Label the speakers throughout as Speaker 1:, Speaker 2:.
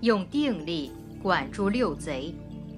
Speaker 1: 用定力管住六贼。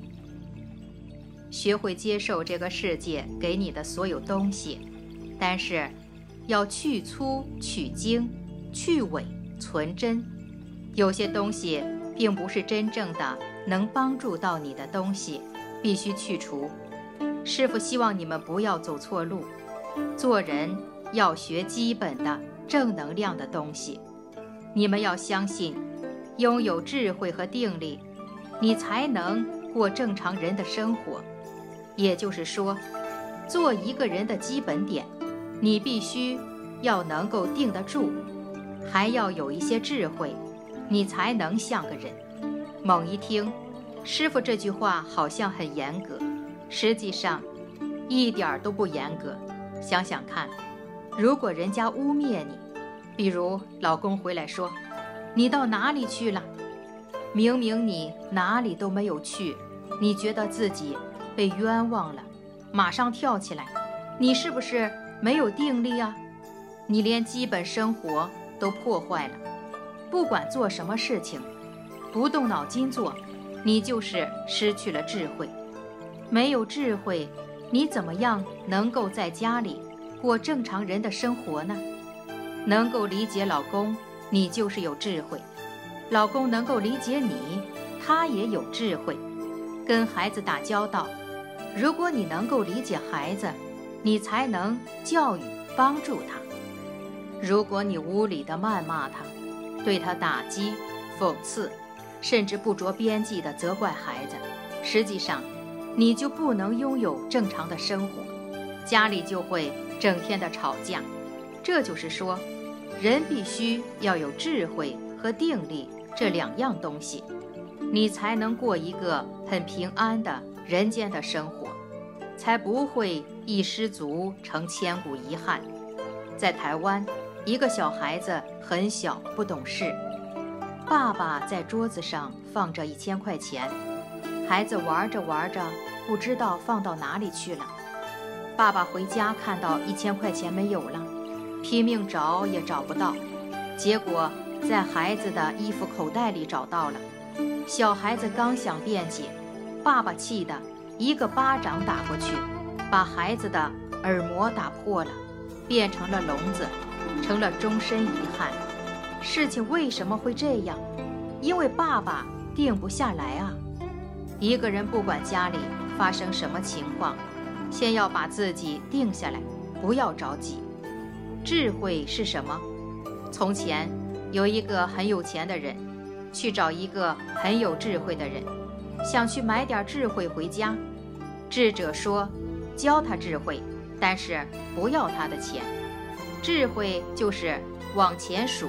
Speaker 1: 学会接受这个世界给你的所有东西，但是要去粗取精，去伪存真。有些东西并不是真正的能帮助到你的东西，必须去除。师父希望你们不要走错路，做人要学基本的正能量的东西。你们要相信，拥有智慧和定力，你才能过正常人的生活。也就是说，做一个人的基本点，你必须要能够定得住，还要有一些智慧，你才能像个人。猛一听，师父这句话好像很严格，实际上一点都不严格。想想看，如果人家污蔑你，比如老公回来说，你到哪里去了？明明你哪里都没有去，你觉得自己被冤枉了，马上跳起来，你是不是没有定力啊？你连基本生活都破坏了。不管做什么事情，不动脑筋做，你就是失去了智慧。没有智慧，你怎么样能够在家里过正常人的生活呢？能够理解老公，你就是有智慧；老公能够理解你，他也有智慧。跟孩子打交道，如果你能够理解孩子，你才能教育帮助他。如果你无理地谩骂他，对他打击、讽刺，甚至不着边际地责怪孩子，实际上你就不能拥有正常的生活，家里就会整天的吵架。这就是说，人必须要有智慧和定力这两样东西，你才能过一个很平安的人间的生活，才不会一失足成千古遗憾。在台湾，一个小孩子很小不懂事，爸爸在桌子上放着1000块钱，孩子玩着玩着不知道放到哪里去了。爸爸回家看到1000块钱没有了，拼命找也找不到，结果在孩子的衣服口袋里找到了。小孩子刚想辩解，爸爸气得一个巴掌打过去，把孩子的耳膜打破了，变成了聋子，成了终身遗憾。事情为什么会这样？因为爸爸定不下来啊。一个人不管家里发生什么情况，先要把自己定下来，不要着急。智慧是什么？从前有一个很有钱的人，去找一个很有智慧的人，想去买点智慧回家。智者说，教他智慧，但是不要他的钱。智慧就是往前数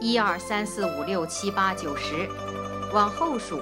Speaker 1: 1、2、3、4、5、6、7、8、9、10，往后数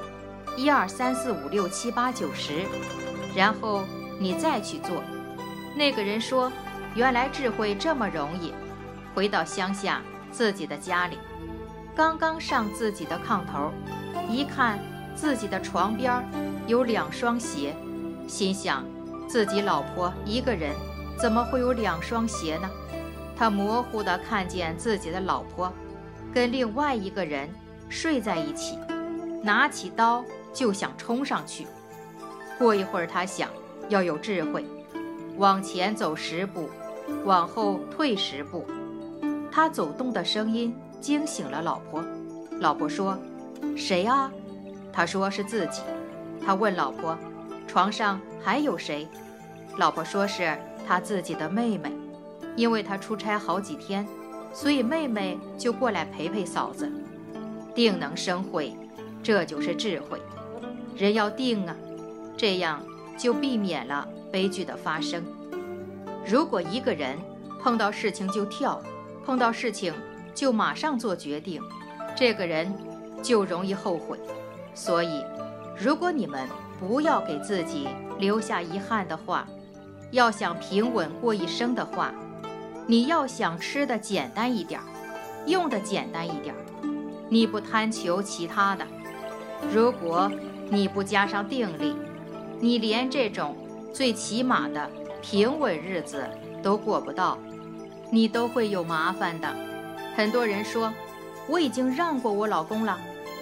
Speaker 1: 1、2、3、4、5、6、7、8、9、10，然后你再去做。那个人说，原来智慧这么容易。回到乡下自己的家里，刚刚上自己的炕头，一看自己的床边有2双鞋，心想自己老婆一个人怎么会有2双鞋呢？他模糊地看见自己的老婆跟另外一个人睡在一起，拿起刀就想冲上去。过一会儿他想要有智慧，往前走10步，往后退10步。他走动的声音惊醒了老婆。老婆说，谁啊？他说是自己。他问老婆，床上还有谁？老婆说是他自己的妹妹，因为他出差好几天，所以妹妹就过来陪陪嫂子。定能生慧，这就是智慧。人要定啊，这样就避免了悲剧的发生。如果一个人碰到事情就跳，碰到事情就马上做决定，这个人就容易后悔。所以如果你们不要给自己留下遗憾的话，要想平稳过一生的话，你要想吃的简单一点，用的简单一点，你不贪求其他的。如果你不加上定力，你连这种最起码的平稳日子都过不到，你都会有麻烦的。很多人说，我已经让过我老公了，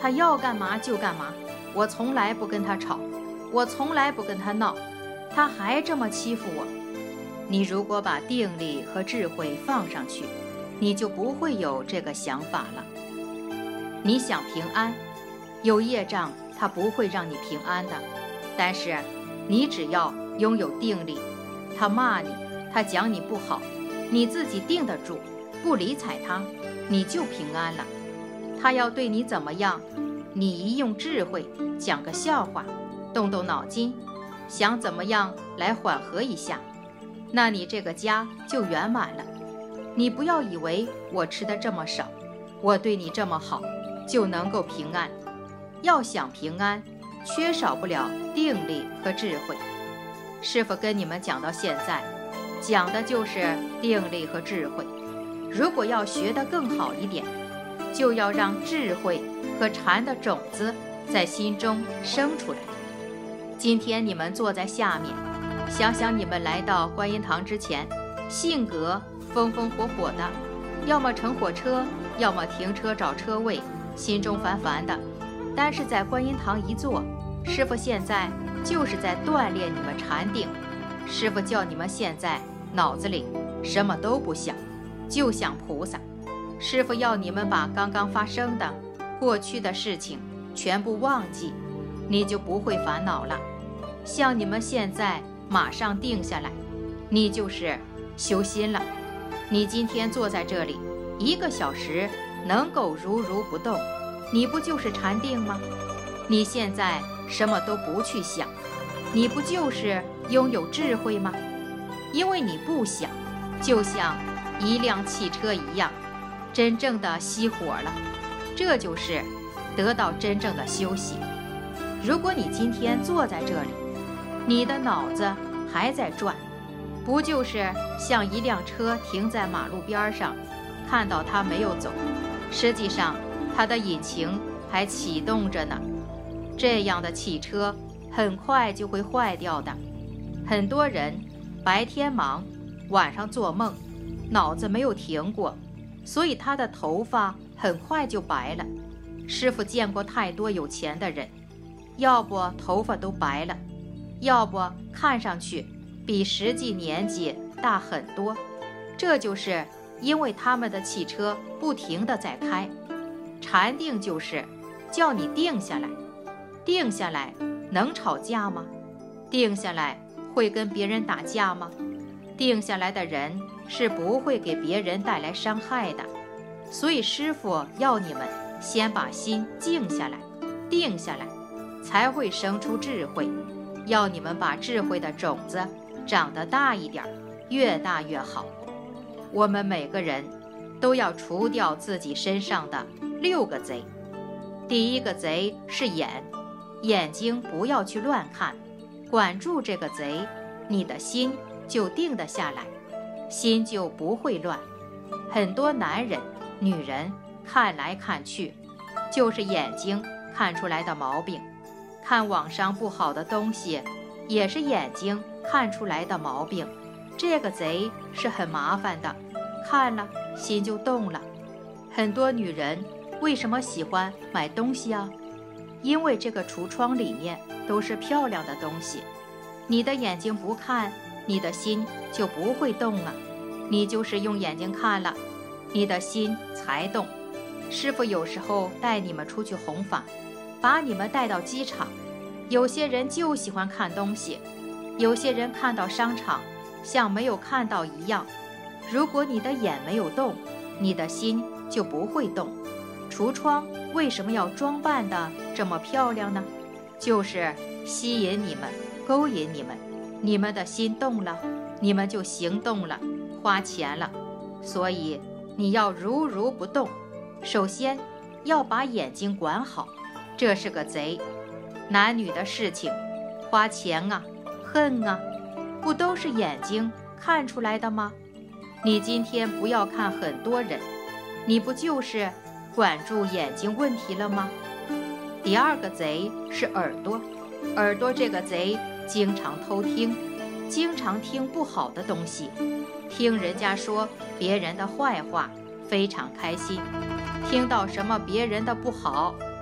Speaker 1: 他要干嘛就干嘛，我从来不跟他吵，我从来不跟他闹，他还这么欺负我。你如果把定力和智慧放上去，你就不会有这个想法了。你想平安，有业障它不会让你平安的，但是你只要拥有定力，他骂你，他讲你不好，你自己定得住，不理睬他，你就平安了。他要对你怎么样，你一用智慧讲个笑话，动动脑筋，想怎么样来缓和一下，那你这个家就圆满了。你不要以为我吃的这么少，我对你这么好，就能够平安。要想平安，缺少不了定力和智慧。师父跟你们讲到现在，讲的就是定力和智慧。如果要学得更好一点，就要让智慧和禅的种子在心中生出来。今天你们坐在下面，想想你们来到观音堂之前，性格风风火火的，要么乘火车，要么停车找车位，心中烦烦的。但是在观音堂一坐，师父现在就是在锻炼你们禅定。师父叫你们现在脑子里什么都不想，就想菩萨。师父要你们把刚刚发生的过去的事情全部忘记，你就不会烦恼了。像你们现在马上定下来，你就是修心了。你今天坐在这里1个小时能够如如不动，你不就是禅定吗？你现在什么都不去想，你不就是拥有智慧吗？因为你不想，就像一辆汽车一样，真正的熄火了，这就是得到真正的休息。如果你今天坐在这里，你的脑子还在转，不就是像一辆车停在马路边上，看到它没有走，实际上它的引擎还启动着呢。这样的汽车很快就会坏掉的。很多人白天忙，晚上做梦，脑子没有停过，所以他的头发很快就白了。师父见过太多有钱的人，要不头发都白了，要不看上去比实际年纪大很多。这就是因为他们的汽车不停地在开。禅定就是叫你定下来，定下来能吵架吗？定下来会跟别人打架吗？定下来的人是不会给别人带来伤害的。所以师父要你们先把心静下来，定下来，才会生出智慧。要你们把智慧的种子长得大一点，越大越好。我们每个人都要除掉自己身上的6个贼。第1个贼是眼，眼睛不要去乱看，管住这个贼，你的心就定得下来，心就不会乱。很多男人女人看来看去，就是眼睛看出来的毛病。看网上不好的东西，也是眼睛看出来的毛病。这个贼是很麻烦的，看了心就动了。很多女人为什么喜欢买东西啊？因为这个橱窗里面都是漂亮的东西。你的眼睛不看，你的心就不会动了。你就是用眼睛看了，你的心才动。师父有时候带你们出去弘法，把你们带到机场，有些人就喜欢看东西，有些人看到商场像没有看到一样。如果你的眼没有动，你的心就不会动。橱窗为什么要装扮的这么漂亮呢？就是吸引你们，勾引你们，你们的心动了，你们就行动了，花钱了。所以你要如如不动，首先要把眼睛管好，这是个贼。男女的事情，花钱啊，恨啊，不都是眼睛看出来的吗？你今天不要看很多人，你不就是管住眼睛问题了吗？第2个贼是耳朵，耳朵这个贼经常偷听，经常听不好的东西，听人家说别人的坏话，非常开心。听到什么别人的不好，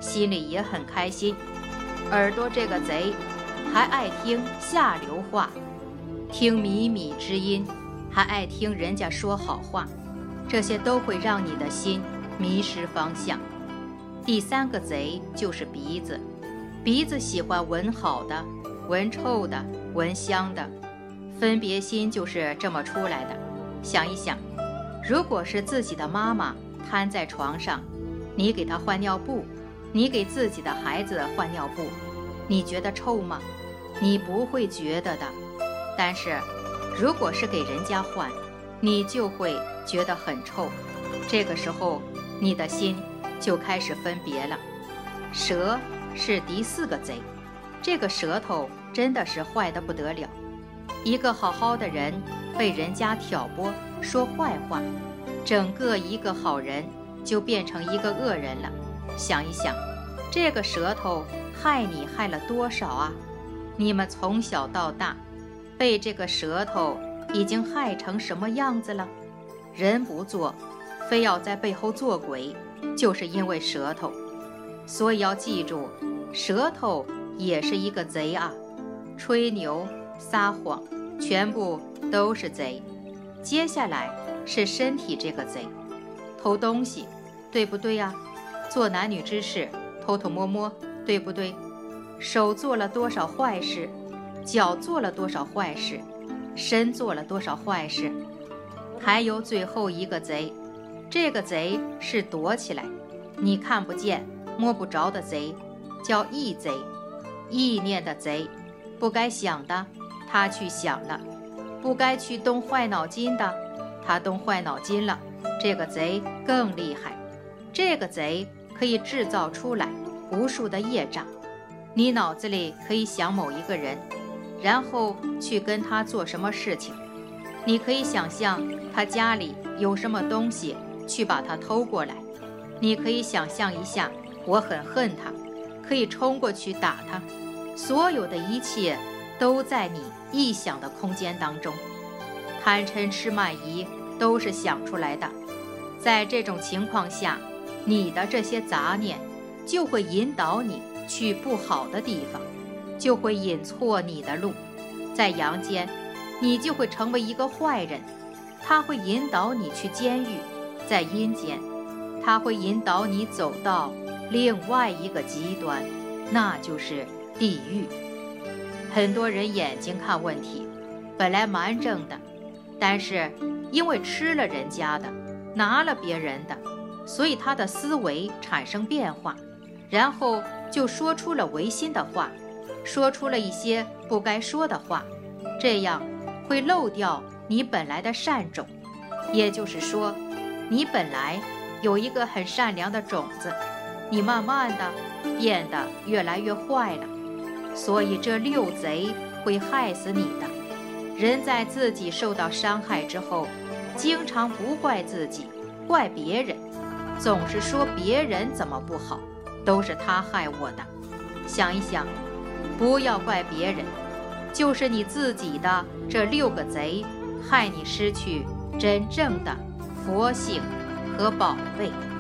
Speaker 1: 心里也很开心。耳朵这个贼还爱听下流话，听靡靡之音，还爱听人家说好话，这些都会让你的心迷失方向。第三个贼就是鼻子，鼻子喜欢闻好的，闻臭的，闻香的，分别心就是这么出来的。想一想，如果是自己的妈妈瘫在床上，你给她换尿布，你给自己的孩子换尿布，你觉得臭吗？你不会觉得的。但是如果是给人家换，你就会觉得很臭。这个时候你的心就开始分别了。舌是第四个贼，这个舌头真的是坏得不得了。一个好好的人被人家挑拨说坏话，整个一个好人就变成一个恶人了。想一想，这个舌头害你害了多少啊？你们从小到大被这个舌头已经害成什么样子了？人不做，非要在背后做鬼，就是因为舌头。所以要记住，舌头也是一个贼啊，吹牛撒谎全部都是贼。接下来是身体这个贼，偷东西，对不对呀？做男女之事，偷偷摸摸，对不对？手做了多少坏事，脚做了多少坏事，身做了多少坏事。还有最后一个贼，这个贼是躲起来，你看不见摸不着的贼，叫意贼。意念的贼，不该想的他去想了，不该去动坏脑筋的他动坏脑筋了。这个贼更厉害，这个贼可以制造出来无数的业障。你脑子里可以想某一个人，然后去跟他做什么事情。你可以想象他家里有什么东西，去把他偷过来。你可以想象一下，我很恨他，可以冲过去打他。所有的一切都在你臆想的空间当中，贪嗔痴慢疑都是想出来的。在这种情况下，你的这些杂念就会引导你去不好的地方，就会引错你的路。在阳间，你就会成为一个坏人，他会引导你去监狱；在阴间，他会引导你走到另外一个极端，那就是地狱。很多人眼睛看问题本来蛮正的，但是因为吃了人家的，拿了别人的，所以他的思维产生变化，然后就说出了违心的话，说出了一些不该说的话，这样会漏掉你本来的善种。也就是说，你本来有一个很善良的种子，你慢慢的变得越来越坏了。所以这六贼会害死你的。人在自己受到伤害之后，经常不怪自己，怪别人，总是说别人怎么不好，都是他害我的。想一想，不要怪别人，就是你自己的这六个贼害你失去真正的佛性和宝贝。